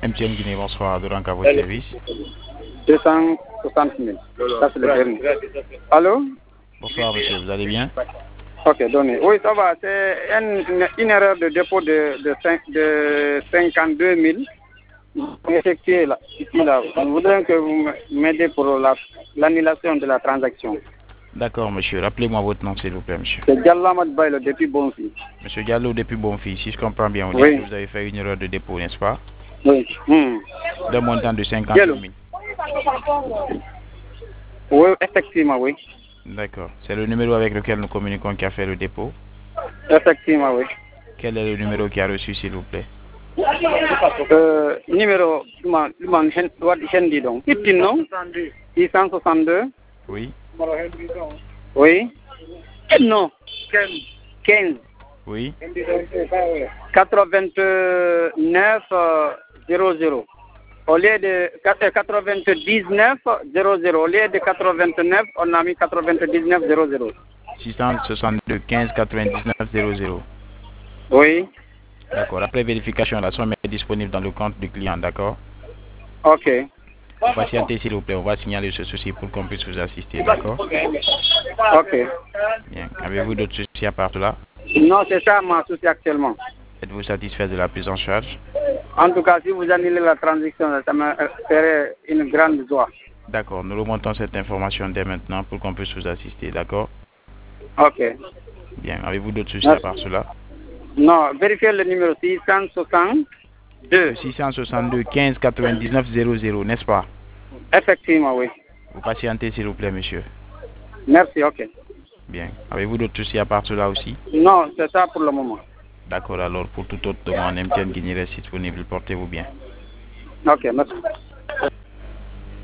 MTN Guinée, bonsoir, Dorank à votre service. 260 000. Ça, c'est le dernier. Allô? Bonsoir, monsieur, vous allez bien? Ok, donnez. Oui, ça va. C'est une erreur de dépôt de 52 000. Effectué là, ici, là. Je voudrais que vous m'aidez pour l'annulation de la transaction. D'accord, monsieur. Rappelez-moi votre nom, s'il vous plaît, monsieur. C'est Diallo Ahmad Bailo depuis Bonfi. Monsieur Diallo, depuis Bonfi, si je comprends bien, vous dites Oui. que vous avez fait une erreur de dépôt, n'est-ce pas? Oui. D'un montant de 52 000. Oui, effectivement, oui. D'accord. C'est le numéro avec lequel nous communiquons qui a fait le dépôt? Effectivement, oui. Quel est le numéro qui a reçu, s'il vous plaît? Numéro, Hendi donc. 662. Oui. Oui. Non. 15. Oui. 89 00. Au lieu de 99 00. Au lieu de 89, on a mis 99 00. 662 15 99 00. Oui. D'accord. Après vérification, la somme est disponible dans le compte du client, d'accord? Ok. Patientez, s'il vous plaît. On va signaler ce souci pour qu'on puisse vous assister, d'accord? Ok. Bien. Avez-vous d'autres soucis à part cela? Non, c'est ça mon souci actuellement. Êtes-vous satisfait de la prise en charge? En tout cas, si vous annulez la transaction, ça me ferait une grande joie. D'accord. Nous remontons cette information dès maintenant pour qu'on puisse vous assister, d'accord? Ok. Bien. Avez-vous d'autres soucis à part cela? Non, vérifiez le numéro 662. 662 15 99 00, n'est-ce pas? Effectivement, oui. Vous patientez, s'il vous plaît, monsieur. Merci, ok. Bien. Avez-vous d'autres soucis à part cela aussi? Non, c'est ça pour le moment. D'accord, alors pour toute autre demande, MTN Guinée reste disponible. Portez-vous bien. Ok, merci.